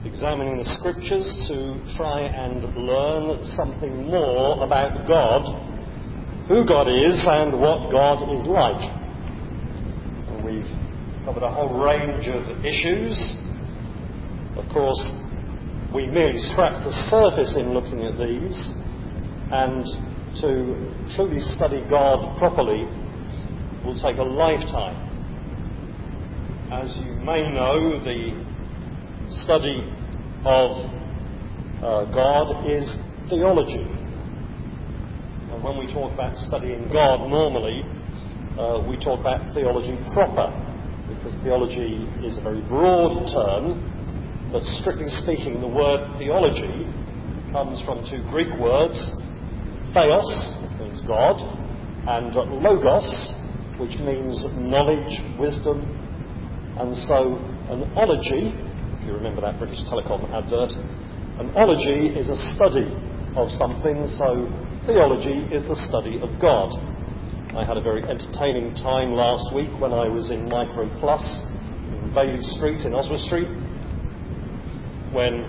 examining the scriptures to try and learn something more about God, who God is and what God is like. And we've covered a whole range of issues. Of course, we merely scratch the surface in looking at these, and to truly study God properly will take a lifetime. As you may know, the study of God is theology. And when we talk about studying God, normally we talk about theology proper, because theology is a very broad term, but strictly speaking, the word theology comes from two Greek words, theos, which means God, and logos, which means knowledge, wisdom. And so an ology, if you remember that British Telecom advert, an ology is a study of something, so theology is the study of God. I had a very entertaining time last week when I was in Micro Plus in Bailey Street in Oswald Street, when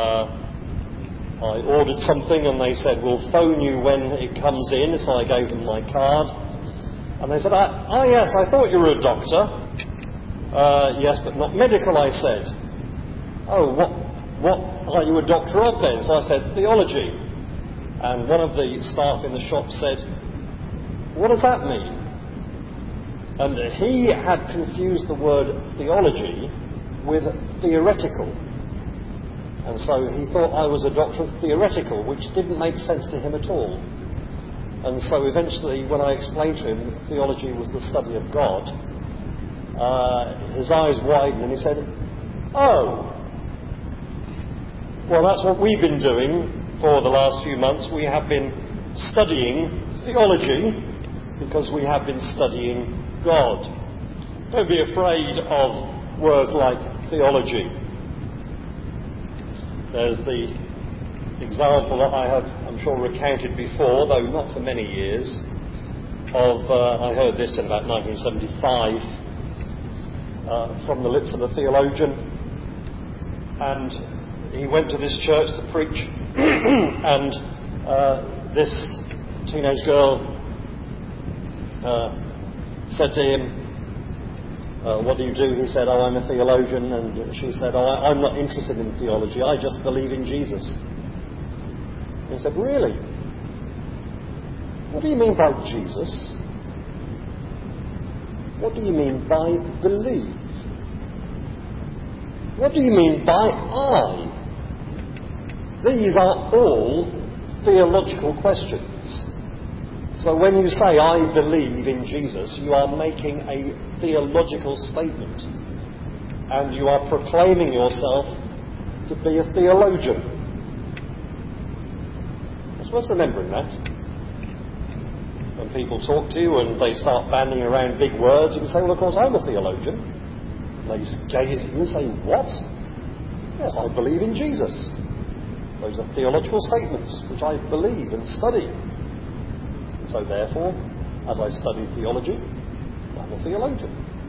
I ordered something and they said, we'll phone you when it comes in, so I gave them my card. And they said, yes, I thought you were a doctor. Yes, but not medical, I said. Oh, what are you a doctor of then? So I said, theology. And one of the staff in the shop said, what does that mean? And he had confused the word theology with theoretical. And so he thought I was a doctor of theoretical, which didn't make sense to him at all. And so eventually, when I explained to him that theology was the study of God, his eyes widened and he said, oh, well, that's what we've been doing for the last few months. We have been studying theology because we have been studying God. Don't be afraid of words like theology. There's the example that I have, I'm sure, recounted before, though not for many years, of, I heard this in about 1975, from the lips of a theologian, and he went to this church to preach, and this teenage girl said to him, what do you do? He said, I'm a theologian. And she said, I'm not interested in theology, I just believe in Jesus. He said, really? What do you mean by Jesus? What do you mean by believe? What do you mean by I? These are all theological questions. So when you say, I believe in Jesus, you are making a theological statement. And you are proclaiming yourself to be a theologian. It's worth remembering that. When people talk to you and they start banding around big words, you can say, well, of course, I'm a theologian. And they gaze at you and say, what? Yes, I believe in Jesus. Those are theological statements which I believe and study. And so therefore, as I study theology, I'm a theologian.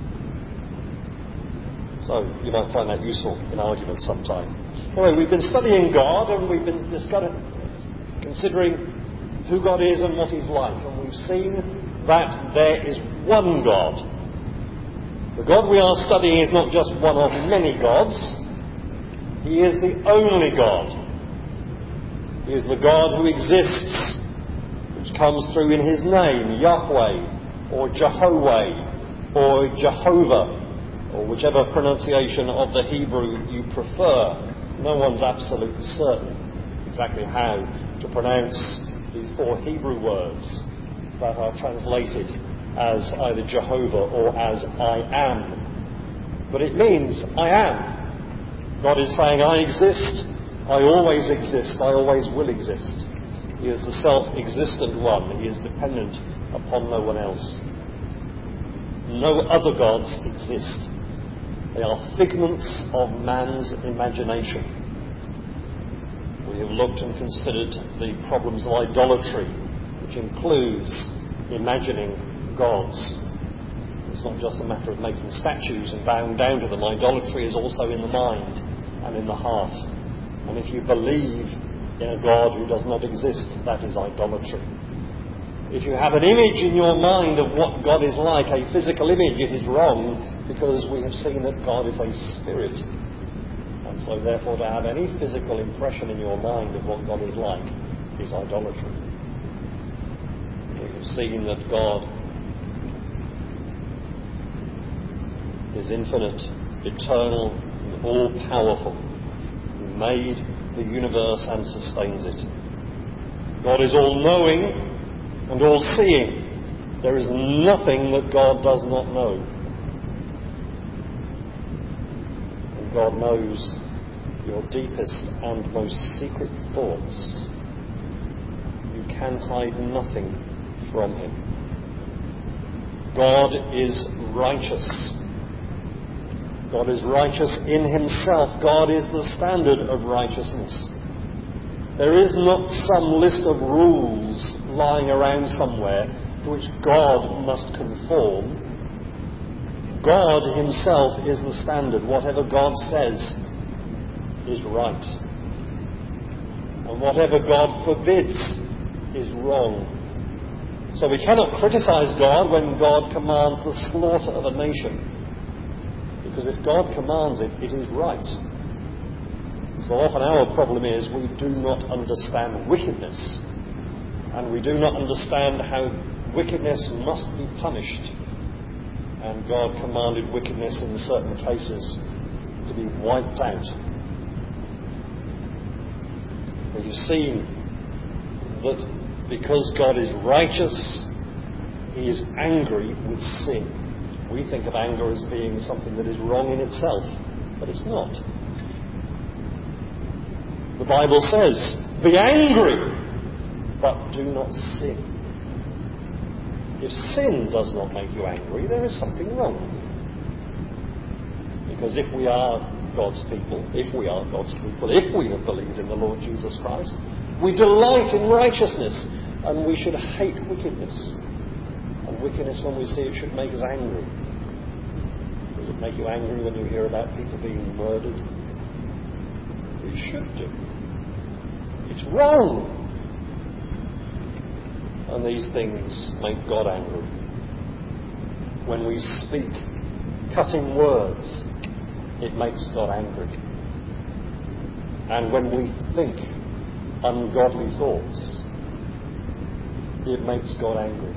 So you might find that useful in argument sometime. Anyway, we've been studying God and we've been considering who God is and what He's like. And we've seen that there is one God. The God we are studying is not just one of many gods. He is the only God. He is the God who exists, which comes through in His name, Yahweh, or Jehovah, or Jehovah, or whichever pronunciation of the Hebrew you prefer. No one's absolutely certain exactly how to pronounce the four Hebrew words that are translated as either Jehovah or as I am. But it means I am. God is saying, I exist, I always exist, I always will exist. He is the self-existent one. He is dependent upon no one else. No other gods exist. They are figments of man's imagination. We have looked and considered the problems of idolatry, which includes imagining gods. It's not just a matter of making statues and bowing down to them. Idolatry is also in the mind, and and in the heart. And if you believe in a God who does not exist, that is idolatry. If you have an image in your mind of what God is like, a physical image, it is wrong, because we have seen that God is a spirit. And so therefore to have any physical impression in your mind of what God is like is idolatry. We have seen that God is infinite, eternal, and all-powerful, who made the universe and sustains it. God is all-knowing and all-seeing. There is nothing that God does not know. And God knows your deepest and most secret thoughts. You can hide nothing from Him. God is righteous. God is righteous in Himself. God is the standard of righteousness. There is not some list of rules lying around somewhere to which God must conform. God Himself is the standard. Whatever God says is right. And whatever God forbids is wrong. So we cannot criticize God when God commands the slaughter of a nation. Because if God commands it, it is right. So often our problem is we do not understand wickedness. And we do not understand how wickedness must be punished. And God commanded wickedness in certain cases to be wiped out. You've seen that because God is righteous, He is angry with sin. We think of anger as being something that is wrong in itself, but it's not. The Bible says, be angry, but do not sin. If sin does not make you angry, there is something wrong. Because if we are God's people, if we have believed in the Lord Jesus Christ, we delight in righteousness, and we should hate wickedness. And wickedness, when we see it, should make us angry. Does it make you angry when you hear about people being murdered? It should do. It's wrong. And these things make God angry. When we speak cutting words, it makes God angry. And when we think ungodly thoughts, it makes God angry.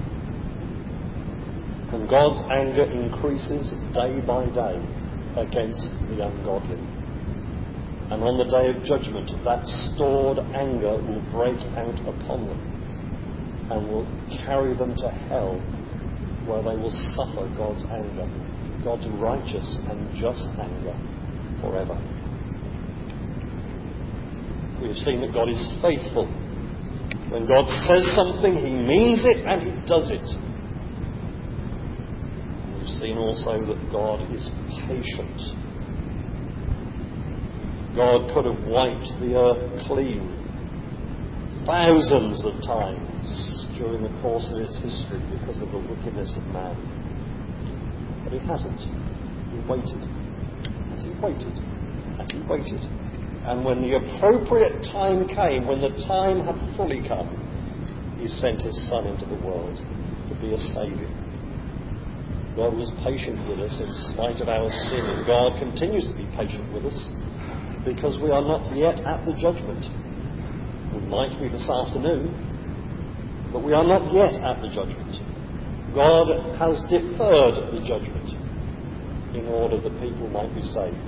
And God's anger increases day by day against the ungodly. And on the day of judgment, that stored anger will break out upon them and will carry them to hell, where they will suffer God's anger, God's righteous and just anger, forever. We have seen that God is faithful. When God says something, He means it and He does it. We've seen also that God is patient. God could have wiped the earth clean thousands of times during the course of its history because of the wickedness of man. But He hasn't. He waited. And He waited. And He waited. And when the appropriate time came, when the time had fully come, He sent His Son into the world to be a Saviour. God was patient with us in spite of our sin, and God continues to be patient with us because we are not yet at the judgment. We might be this afternoon, but we are not yet at the judgment. God has deferred the judgment in order that people might be saved.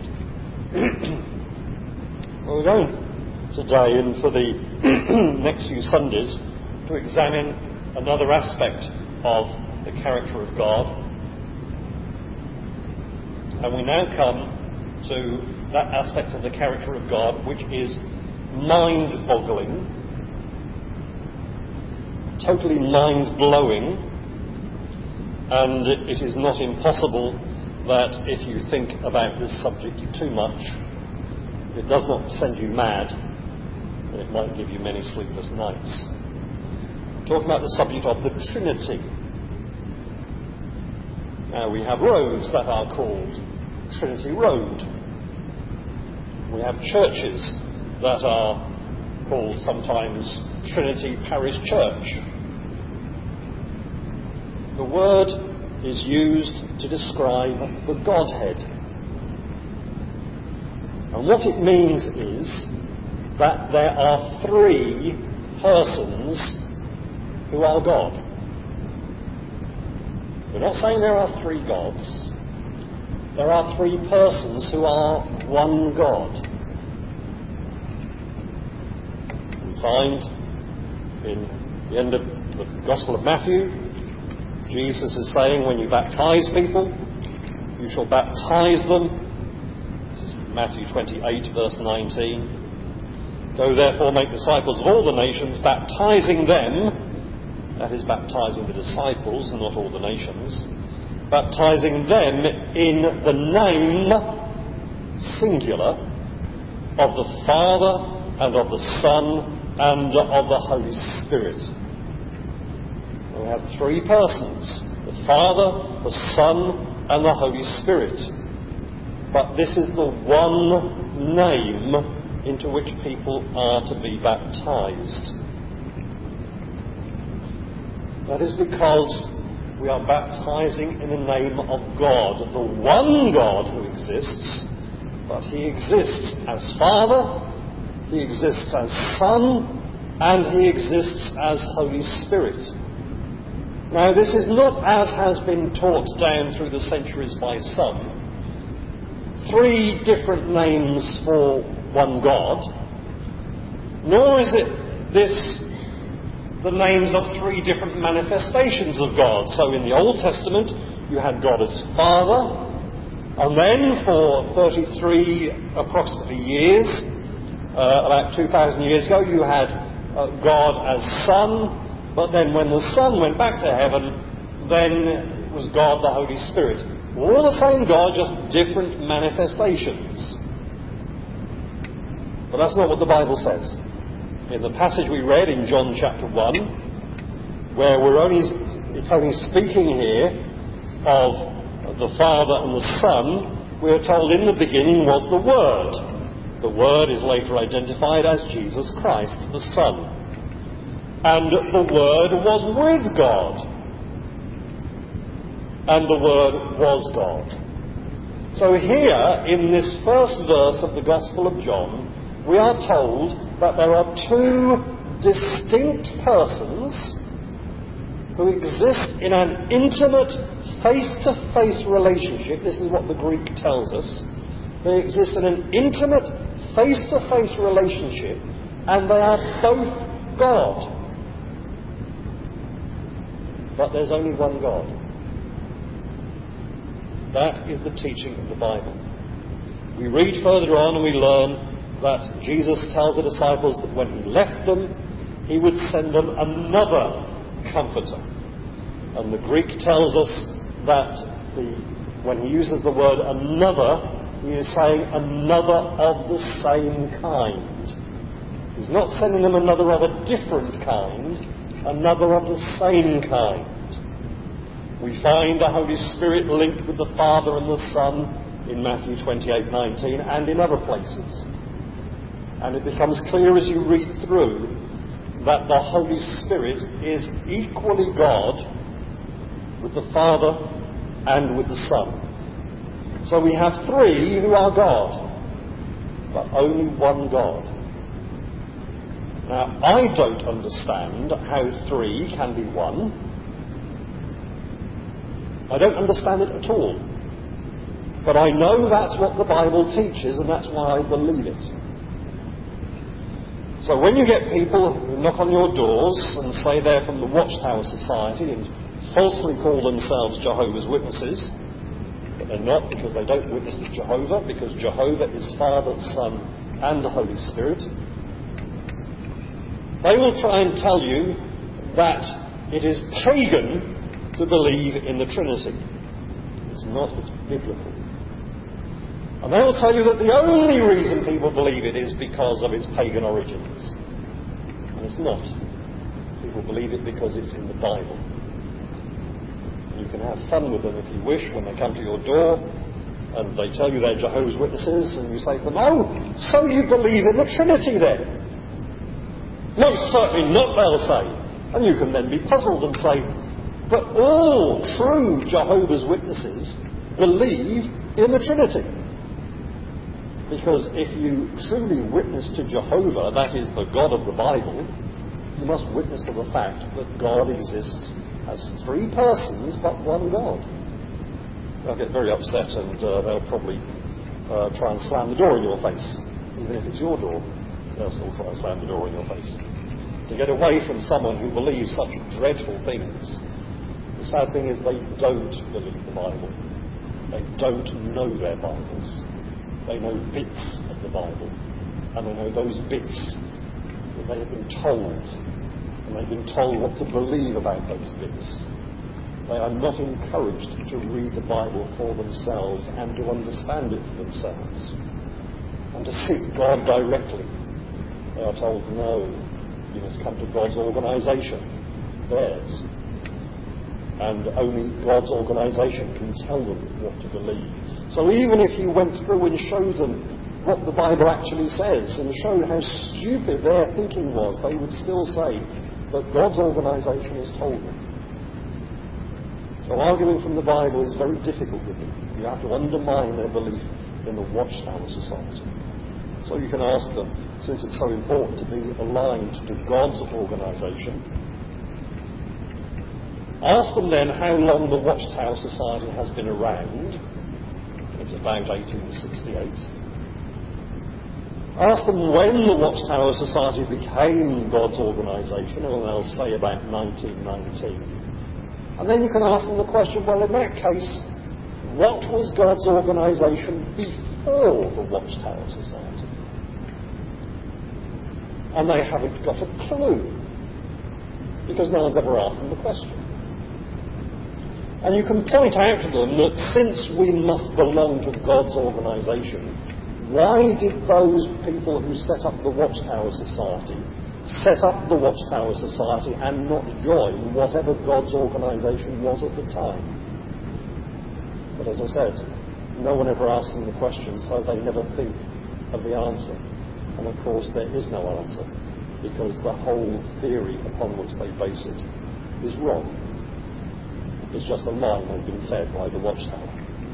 Well, we're going today and for the next few Sundays to examine another aspect of the character of God. And we now come to that aspect of the character of God which is mind-boggling, totally mind-blowing, and it is not impossible that if you think about this subject too much, it does not send you mad, and it might give you many sleepless nights. I'm talking about the subject of the Trinity. Now, we have roads that are called Trinity Road. We have churches that are called sometimes Trinity Parish Church. The word is used to describe the Godhead. And what it means is that there are three persons who are God. We're not saying there are three gods. There are three persons who are one God. We find in the end of the Gospel of Matthew, Jesus is saying, when you baptize people, you shall baptize them. This is Matthew 28, verse 19. Go therefore make disciples of all the nations, baptizing them, that is baptizing the disciples, not all the nations, baptizing them in the name, singular, of the Father and of the Son and of the Holy Spirit. We have three persons, the Father, the Son and the Holy Spirit. But this is the one name into which people are to be baptized. That is because we are baptizing in the name of God, the one God who exists, but He exists as Father, He exists as Son, and He exists as Holy Spirit. Now, this is not, as has been taught down through the centuries by some, three different names for one God, nor is it the names of three different manifestations of God. So in the Old Testament, you had God as Father, and then for 33 approximately years, about 2,000 years ago, you had God as Son. But then when the Son went back to heaven, then was God the Holy Spirit. All the same God, just different manifestations. But that's not what the Bible says. In the passage we read in John chapter 1, where it's only speaking here of the Father and the Son, we're told in the beginning was the Word. The Word is later identified as Jesus Christ, the Son. And the Word was with God. And the Word was God. So here, in this first verse of the Gospel of John, we are told that there are two distinct persons who exist in an intimate, face-to-face relationship. This is what the Greek tells us. They exist in an intimate, face-to-face relationship, and they are both God. But there's only one God. That is the teaching of the Bible. We read further on and we learn that Jesus tells the disciples that when He left them, He would send them another Comforter. And the Greek tells us that when He uses the word another, He is saying another of the same kind. He's not sending them another of a different kind, another of the same kind. We find the Holy Spirit linked with the Father and the Son in Matthew 28:19 and in other places. And it becomes clear as you read through that the Holy Spirit is equally God with the Father and with the Son. So we have three who are God, but only one God. Now, I don't understand how three can be one. I don't understand it at all. But I know that's what the Bible teaches, and that's why I believe it. So when you get people who knock on your doors and say they're from the Watchtower Society and falsely call themselves Jehovah's Witnesses, but they're not, because they don't witness to Jehovah, because Jehovah is Father, Son, and the Holy Spirit, they will try and tell you that it is pagan to believe in the Trinity. It's not, it's biblical. And they will tell you that the only reason people believe it is because of its pagan origins. And it's not. People believe it because it's in the Bible. And you can have fun with them if you wish when they come to your door And they tell you they're Jehovah's Witnesses, and you say to them, oh, so you believe in the Trinity then? Most certainly not, they'll say. And you can then be puzzled and say, but all true Jehovah's Witnesses believe in the Trinity. Because if you truly witness to Jehovah, that is the God of the Bible, you must witness to the fact that God exists as three persons but one God. They'll get very upset and they'll probably try and slam the door in your face. Even if it's your door, they'll still try and slam the door in your face. To get away from someone who believes such dreadful things, the sad thing is they don't believe the Bible. They don't know their Bibles. They know bits of the Bible. And they know those bits that they have been told. And they've been told what to believe about those bits. They are not encouraged to read the Bible for themselves and to understand it for themselves and to seek God directly. They are told, no, you must come to God's organisation, theirs. And only God's organisation can tell them what to believe. So even if you went through and showed them what the Bible actually says and showed how stupid their thinking was, they would still say that God's organisation has told them. So arguing from the Bible is very difficult with them. You have to undermine their belief in the Watchtower Society. So you can ask them, since it's so important to be aligned to God's organisation, ask them then how long the Watchtower Society has been around. It's about 1868. Ask them when the Watchtower Society became God's organisation, and they'll say about 1919. And then you can ask them the question, well, in that case, what was God's organisation before the Watchtower Society? And they haven't got a clue, because no one's ever asked them the question. And you can point out to them that since we must belong to God's organisation, why did those people who set up the Watchtower Society set up the Watchtower Society and not join whatever God's organisation was at the time? But as I said, no one ever asks them the question, so they never think of the answer. And of course there is no answer, because the whole theory upon which they base it is wrong. It's just a lie they've been fed by the Watchtower.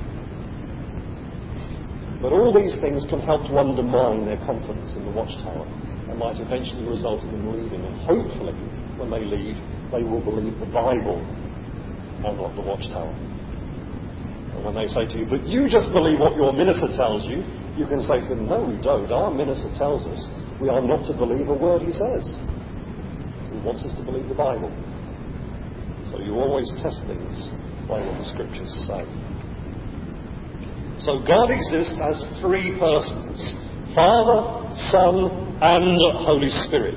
But all these things can help to undermine their confidence in the Watchtower and might eventually result in them leaving. And hopefully, when they leave, they will believe the Bible and not the Watchtower. And when they say to you, but you just believe what your minister tells you, you can say to them, no, we don't. Our minister tells us we are not to believe a word he says. He wants us to believe the Bible. So you always test things by what the Scriptures say. So God exists as three persons: Father, Son, and Holy Spirit.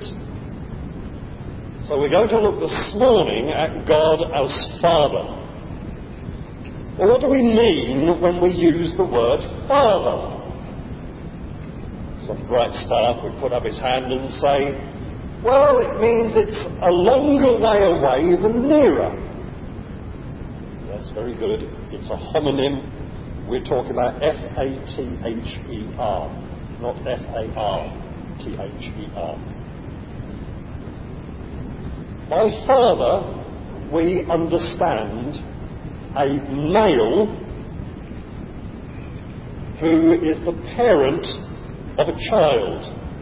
So we're going to look this morning at God as Father. Well, what do we mean when we use the word Father? Some bright spark would put up his hand and say, well, it means it's a longer way away than nearer. Yes, very good. It's a homonym. We're talking about F-A-T-H-E-R, not F-A-R-T-H-E-R. By father, we understand a male who is the parent of a child.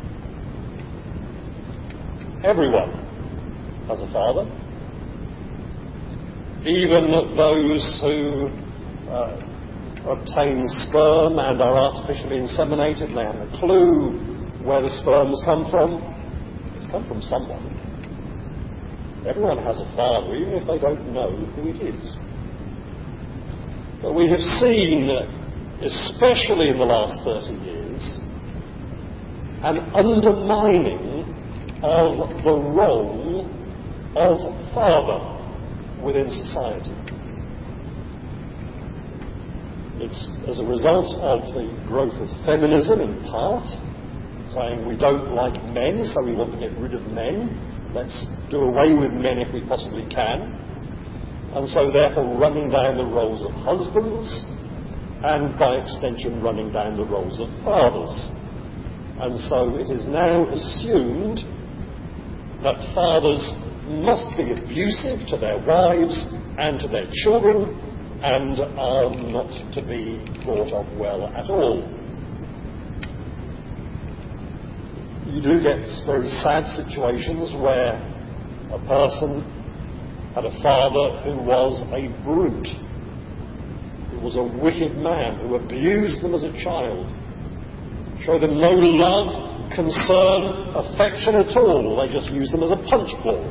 Everyone has a father. Even those who obtain sperm and are artificially inseminated, and they have a clue where the sperms come from. It's come from someone. Everyone has a father, even if they don't know who it is. But we have seen, especially in the last 30 years, an undermining of the role of father within society. It's as a result of the growth of feminism in part, saying we don't like men, so we want to get rid of men. Let's do away with men if we possibly can. And so therefore running down the roles of husbands and by extension running down the roles of fathers. And so it is now assumed that fathers must be abusive to their wives and to their children and are not to be thought of well at all. You do get very sad situations where a person had a father who was a brute, who was a wicked man, who abused them as a child, showed them no love, concern, affection at all. They just used them as a punch ball.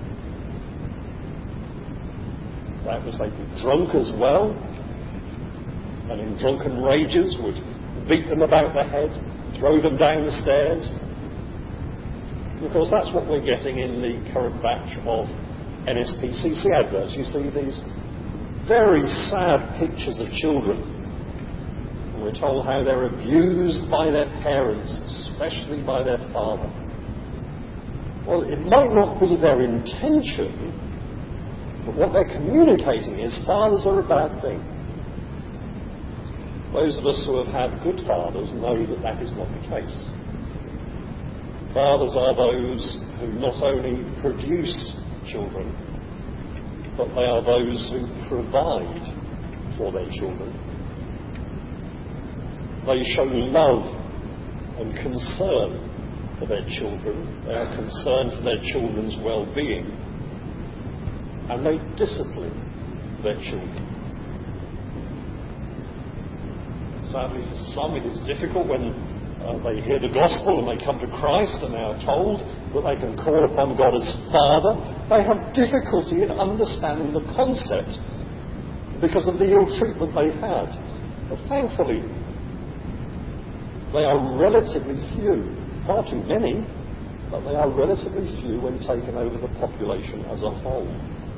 That was, they'd be drunk as well, and in drunken rages would beat them about the head, throw them down the stairs. And of course, that's what we're getting in the current batch of NSPCC adverts. You see these very sad pictures of children. And we're told how they're abused by their parents, especially by their father. Well, it might not be their intention, but what they're communicating is fathers are a bad thing. Those of us who have had good fathers know that that is not the case. Fathers are those who not only produce children, but they are those who provide for their children. They show love and concern for their children. They are concerned for their children's well-being. And they discipline their children. Sadly, for some it is difficult when they hear the gospel and they come to Christ and they are told that they can call upon God as Father. They have difficulty in understanding the concept because of the ill treatment they've had. But thankfully, they are relatively few. Far too many, but they are relatively few when taken over the population as a whole.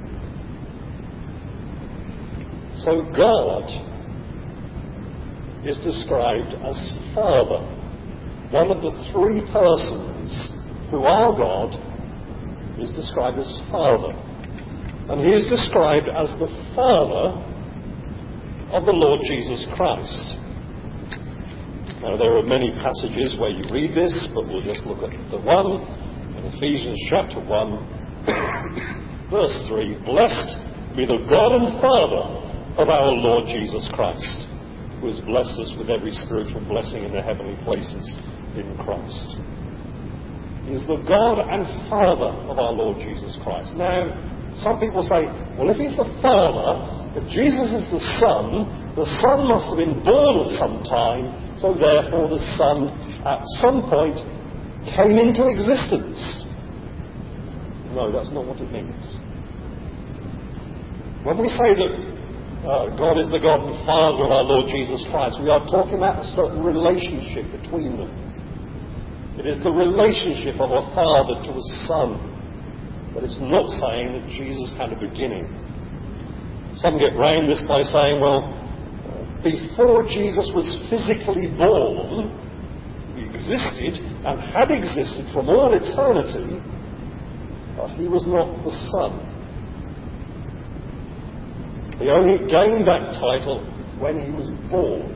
So God is described as Father. One of the three persons who are God is described as Father. And he is described as the Father of the Lord Jesus Christ. Now, there are many passages where you read this, but we'll just look at the one in Ephesians chapter 1, verse 3. Blessed be the God and Father of our Lord Jesus Christ, who has blessed us with every spiritual blessing in the heavenly places in Christ. He is the God and Father of our Lord Jesus Christ. Now, some people say, well, if he's the Father, if Jesus is the Son must have been born at some time, so therefore the Son at some point came into existence. No, that's not what it means. When we say that God is the God and Father of our Lord Jesus Christ, we are talking about a certain relationship between them. It is the relationship of a father to a son. But it's not saying that Jesus had a beginning. Some get round this by saying, well, before Jesus was physically born, he existed and had existed from all eternity, but he was not the Son. He only gained that title when he was born.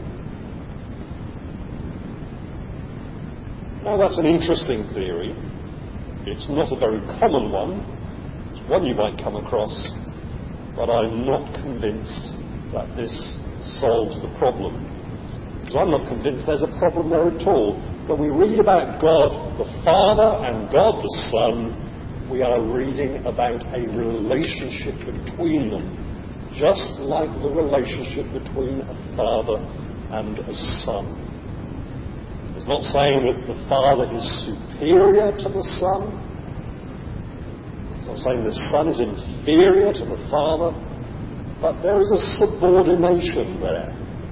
Now, that's an interesting theory. It's not a very common one. It's one you might come across, but I'm not convinced that this solves the problem. Because I'm not convinced there's a problem there at all. When we read about God the Father and God the Son, we are reading about a relationship between them, just like the relationship between a father and a son. It's not saying that the Father is superior to the Son. It's not saying the Son is inferior to the Father. But there is a subordination there.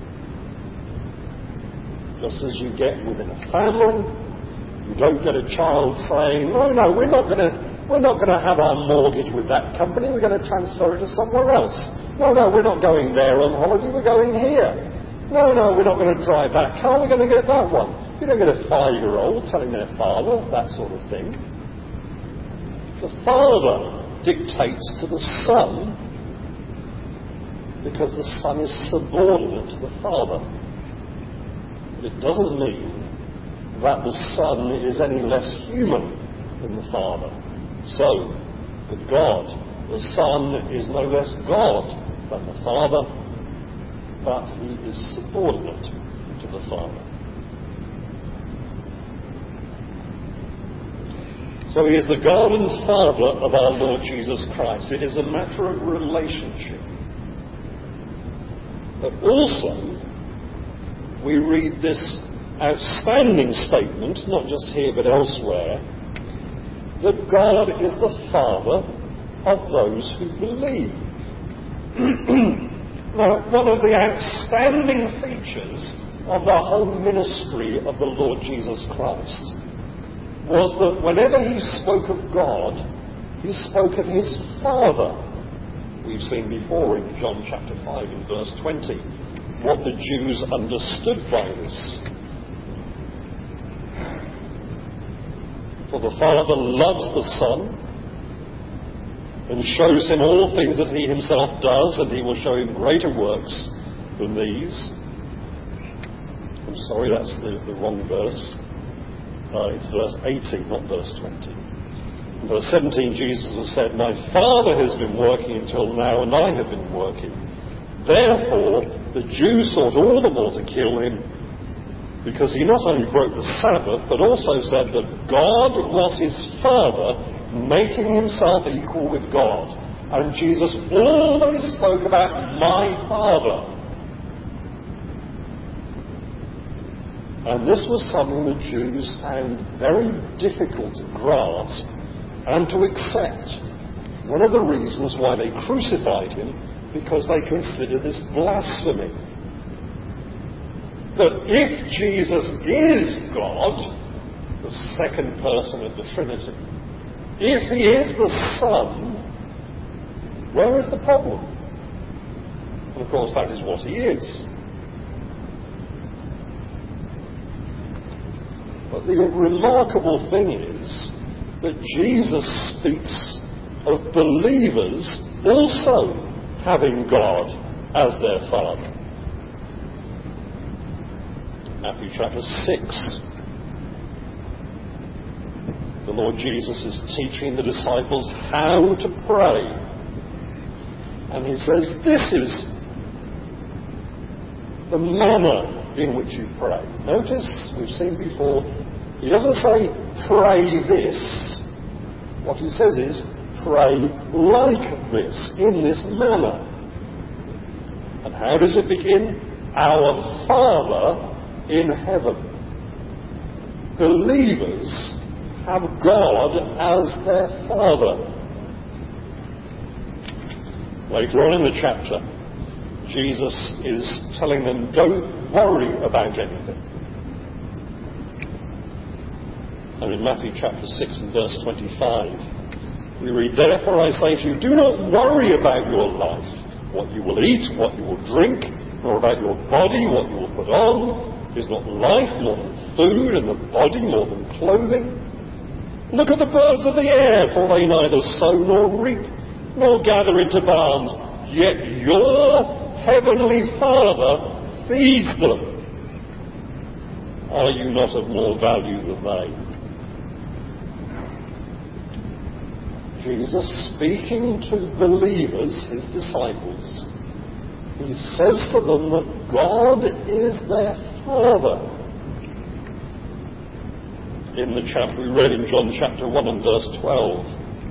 Just as you get within a family, you don't get a child saying, no, we're not going to have our mortgage with that company. We're going to transfer it to somewhere else. No, we're not going there on holiday. We're going here. No, we're not going to drive that car, we're going to get that one. You don't get a 5-year-old telling their father that sort of thing. The Father dictates to the Son because the Son is subordinate to the Father. But it doesn't mean that the Son is any less human than the Father. So, with God, the Son is no less God than the Father, but he is subordinate to the Father. So he is the God and Father of our Lord Jesus Christ. It is a matter of relationship. But also, we read this outstanding statement, not just here but elsewhere, that God is the Father of those who believe. Now, one of the outstanding features of the whole ministry of the Lord Jesus Christ was that whenever he spoke of God, he spoke of his Father. We've seen before in John chapter 5 and verse 20 what the Jews understood by this. For the Father loves the Son and shows him all things that he himself does, and he will show him greater works than these. I'm sorry, that's the wrong verse. It's verse 18, not verse 20. In verse 17, Jesus has said, "My Father has been working until now, and I have been working." Therefore, the Jews sought all the more to kill him, because he not only broke the Sabbath, but also said that God was his Father, making himself equal with God. And Jesus always spoke about "my Father." And this was something the Jews found very difficult to grasp and to accept. One of the reasons why they crucified him, because they considered this blasphemy. That if Jesus is God, the second person of the Trinity, if he is the Son, where is the problem? And of course that is what he is. But the remarkable thing is that Jesus speaks of believers also having God as their Father. Matthew chapter 6. The Lord Jesus is teaching the disciples how to pray. And he says, this is the manner in which you pray. Notice, we've seen before, he doesn't say, pray this. What he says is, pray like this, in this manner. And how does it begin? Our Father in heaven. Believers have God as their Father. Later on in the chapter, Jesus is telling them, don't worry about anything. And in Matthew chapter 6 and verse 25, we read, therefore I say to you, do not worry about your life, what you will eat, what you will drink, nor about your body, what you will put on. Is not life more than food, and the body more than clothing? Look at the birds of the air, for they neither sow nor reap, nor gather into barns, yet your heavenly Father feeds them. Are you not of more value than they? Jesus, speaking to believers, his disciples, he says to them that God is their Father. In the chapter we read in John chapter 1 and verse 12,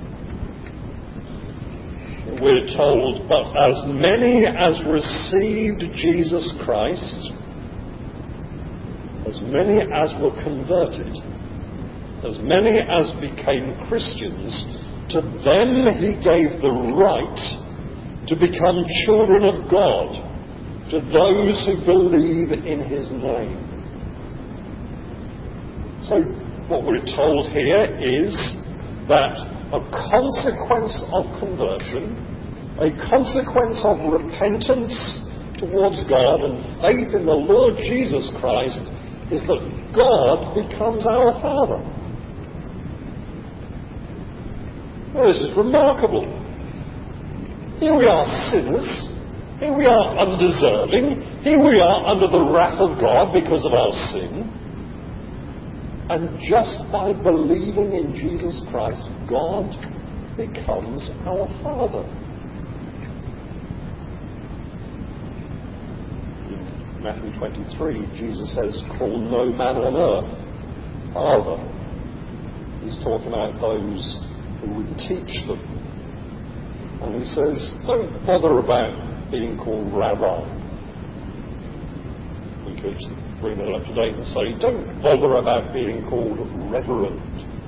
we're told, but as many as received Jesus Christ, as many as were converted, as many as became Christians, to them he gave the right to become children of God, to those who believe in his name. So what we're told here is that a consequence of conversion, a consequence of repentance towards God and faith in the Lord Jesus Christ, is that God becomes our Father. Well, this is remarkable. Here we are sinners, Here we are undeserving. Here we are under the wrath of God because of our sin. And just by believing in Jesus Christ, God becomes our Father. In Matthew 23, Jesus says, "Call no man on earth Father." He's talking about those who would teach them. And he says, don't bother about being called Rabbi. We could bring that up to date and say, don't bother about being called Reverend.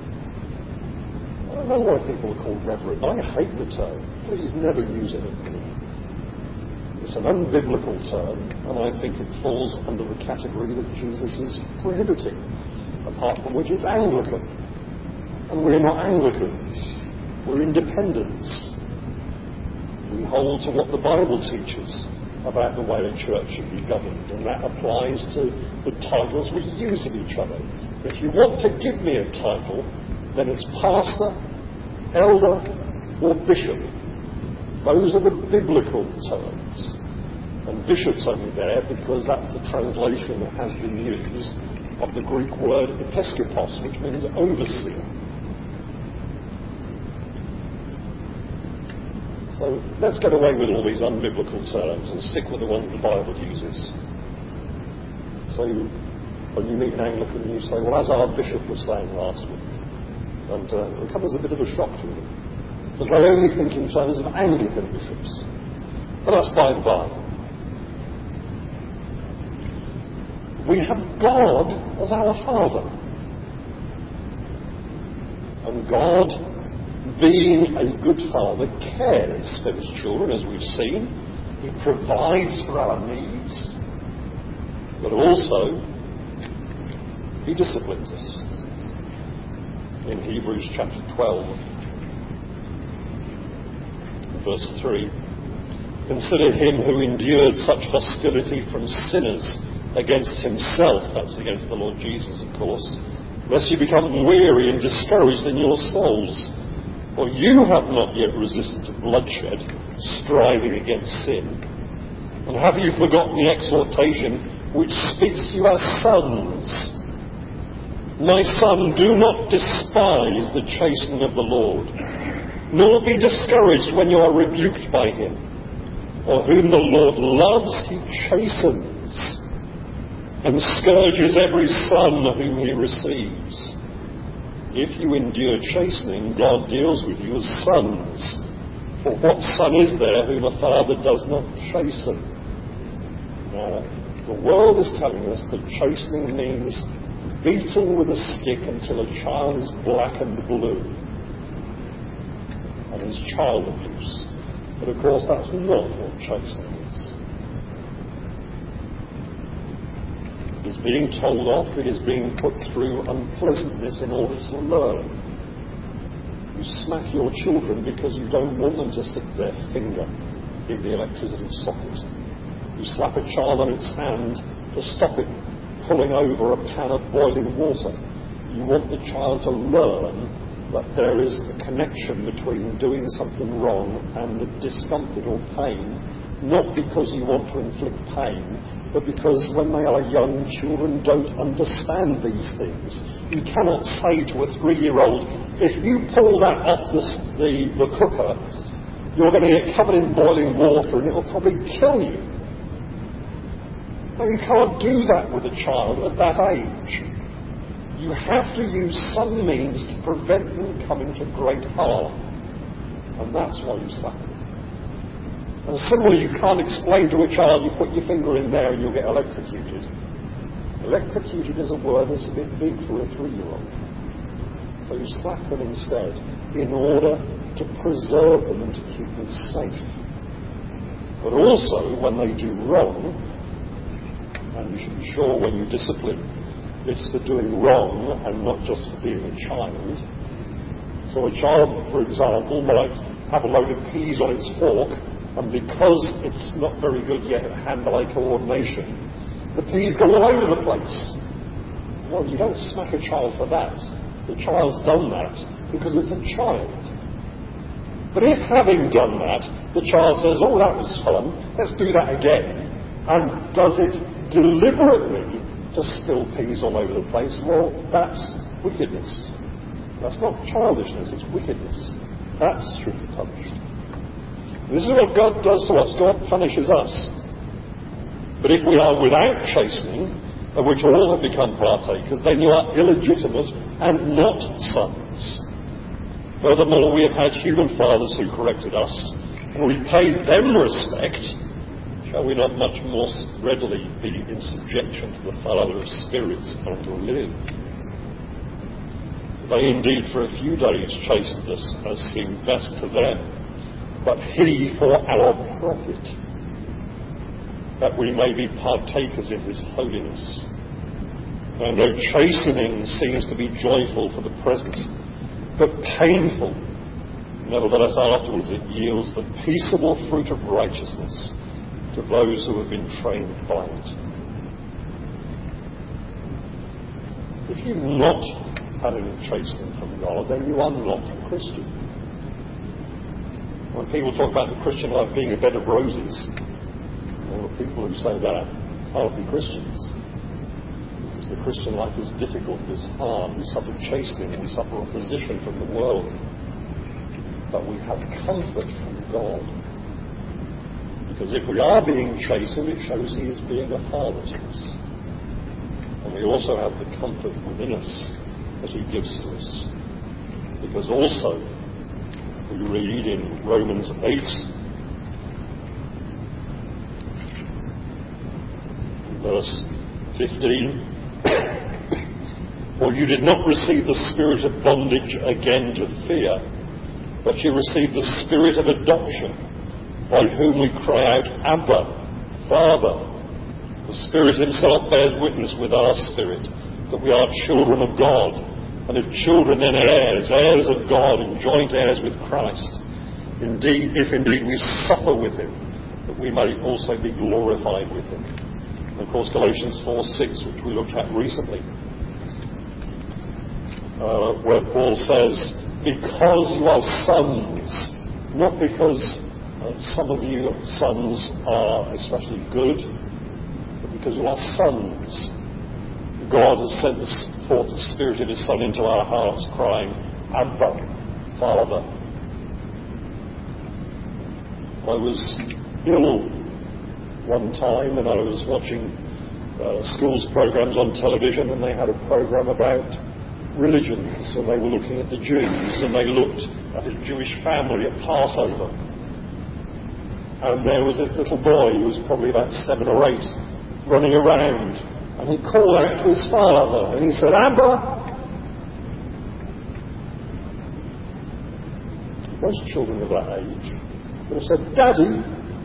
I don't know why people are called Reverend. I hate the term. Please never use it again. It's an unbiblical term, and I think it falls under the category that Jesus is prohibiting, apart from which it's Anglican. And we're not Anglicans. We're independents. We hold to what the Bible teaches about the way a church should be governed, and that applies to the titles we use of each other. If you want to give me a title, then it's pastor, elder, or bishop. Those are the biblical terms. And bishop's only there because that's the translation that has been used of the Greek word episkopos, which means overseer. So let's get away with all these unbiblical terms and stick with the ones the Bible uses. So when you meet an Anglican, you say, well, as our bishop was saying last week, and it comes as a bit of a shock to them, because they only think in terms of Anglican bishops. But that's by the by. We have God as our Father. And God, being a good Father, cares for his children, as we've seen. He provides for our needs, but also he disciplines us. In Hebrews chapter 12, verse 3, consider him who endured such hostility from sinners against himself, that's against the Lord Jesus, of course, lest you become weary and discouraged in your souls. For you have not yet resisted to bloodshed, striving against sin. And have you forgotten the exhortation which speaks to you as sons? My son, do not despise the chastening of the Lord, nor be discouraged when you are rebuked by him. For whom the Lord loves, he chastens, and scourges every son whom he receives. If you endure chastening, God deals with you as sons. For what son is there whom a father does not chasten? Now, the world is telling us that chastening means beating with a stick until a child is black and blue. And is child abuse. But of course that's not what chastening is. It is being told off, it is being put through unpleasantness in order to learn. You smack your children because you don't want them to stick their finger in the electricity socket. You slap a child on its hand to stop it pulling over a pan of boiling water. You want the child to learn that there is a connection between doing something wrong and the discomfort or pain, not because you want to inflict pain, but because when they are young, children don't understand these things. You cannot say to a 3-year-old, if you pull that off the cooker, you're going to get covered in boiling water and it will probably kill you. No, you can't do that with a child at that age. You have to use some means to prevent them coming to great harm. And that's why you slap them. And similarly, you can't explain to a child, you put your finger in there and you'll get electrocuted. Electrocuted is a word that's a bit big for a 3-year-old. So you slap them instead in order to preserve them and to keep them safe. But also, when they do wrong, and you should be sure when you discipline, it's for doing wrong and not just for being a child. So a child, for example, might have a load of peas on its fork, and because it's not very good yet at hand-eye coordination, the peas go all over the place. Well, you don't smack a child for that. The child's done that because it's a child. But if, having done that, the child says, oh, that was fun, let's do that again, and does it deliberately to spill peas all over the place, well, that's wickedness. That's not childishness, it's wickedness. That should be punished. This is what God does to us. God punishes us. But if we are without chastening, of which all have become partakers, then you are illegitimate and not sons. Furthermore, we have had human fathers who corrected us, and we paid them respect. Shall we not much more readily be in subjection to the Father of spirits and to live? They indeed for a few days chastened us as seemed best to them, but He for our profit, that we may be partakers in His holiness. And though chastening seems to be joyful for the present, but painful, nevertheless afterwards it yields the peaceable fruit of righteousness to those who have been trained by it. If you've not had any chastening from God, then you are not a Christian. When people talk about the Christian life being a bed of roses, well, the people who say that can't be Christians. The Christian life is difficult, it is hard, we suffer chastening, we suffer opposition from the world. But we have comfort from God. Because if we are being chastened, it shows He is being a father to us. And we also have the comfort within us that He gives to us. Because also, we read in Romans 8, verse 15, for you did not receive the spirit of bondage again to fear, but you received the spirit of adoption, by whom we cry out, Abba, Father. The Spirit Himself bears witness with our spirit that we are children of God, and if children then heirs, heirs of God and joint heirs with Christ. Indeed, if indeed we suffer with Him, that we may also be glorified with Him. And of course, Galatians 4:6, which we looked at recently, where Paul says, because you are sons, not because some of you sons are especially good, but because you are sons, God has sent forth the Spirit of His Son into our hearts, crying, Abba, Father. I was ill one time, and I was watching schools programs on television, and they had a program about religions, and they were looking at the Jews, and they looked at a Jewish family at Passover. And there was this little boy who was probably about 7 or 8 running around, and he called out to his father, and he said, Abba. Most children of that age would have said, Daddy.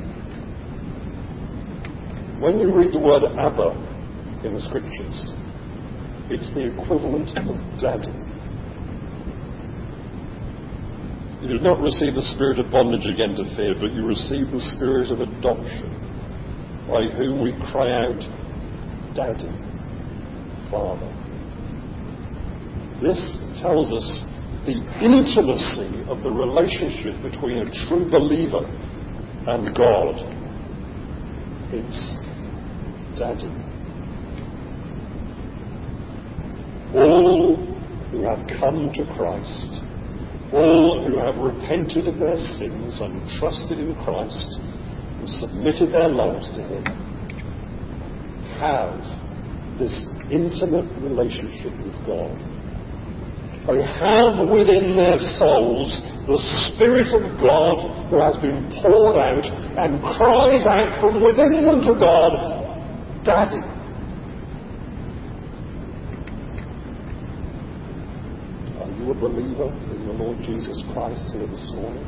When you read the word Abba in the Scriptures, it's the equivalent of daddy. You did not receive the spirit of bondage again to fear, but you received the spirit of adoption, by whom we cry out, Daddy, Father. This tells us the intimacy of the relationship between a true believer and God. It's Daddy. All who have come to Christ, all who have repented of their sins and trusted in Christ and submitted their lives to Him, have this intimate relationship with God. They have within their souls the Spirit of God who has been poured out and cries out from within them to God, Daddy. Are you a believer in the Lord Jesus Christ here this morning?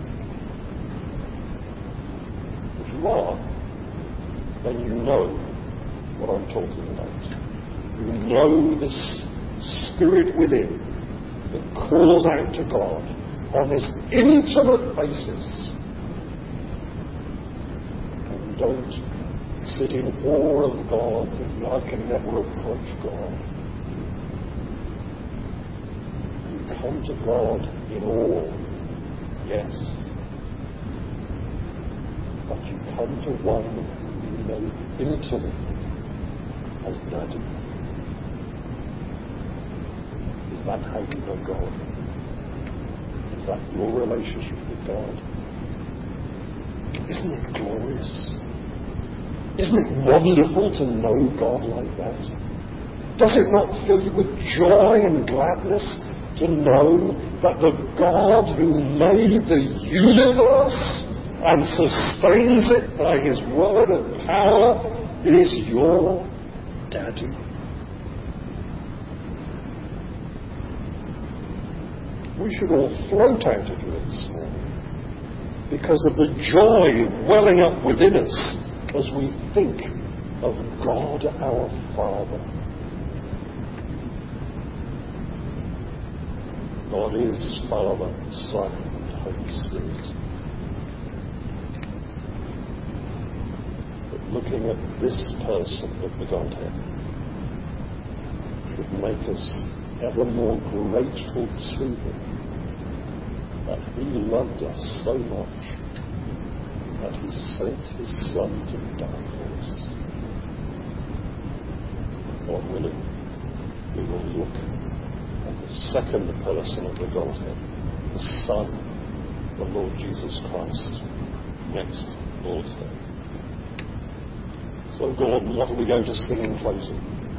If you are, then you know what I'm talking about. You know this Spirit within that calls out to God on this intimate basis. And you don't sit in awe of God, thinking I can never approach God. You come to God in awe, yes, but you come to one you know intimately as Daddy. Is that how you know God? Is that your relationship with God? Isn't it glorious? Isn't it wonderful to know God like that? Does it not fill you with joy and gladness to know that the God who made the universe and sustains it by his word and power is your Daddy? We should all float out of here this morning because of the joy welling up within us as we think of God our Father. God is Father, Son, and Holy Spirit. But looking at this person of the Godhead should make us ever more grateful to him that he loved us so much that he sent his Son to die for us. God willing, we will look at the second person of the Godhead, the Son, the Lord Jesus Christ, next Lord's Day. So, Gordon, what are we going to sing in closing?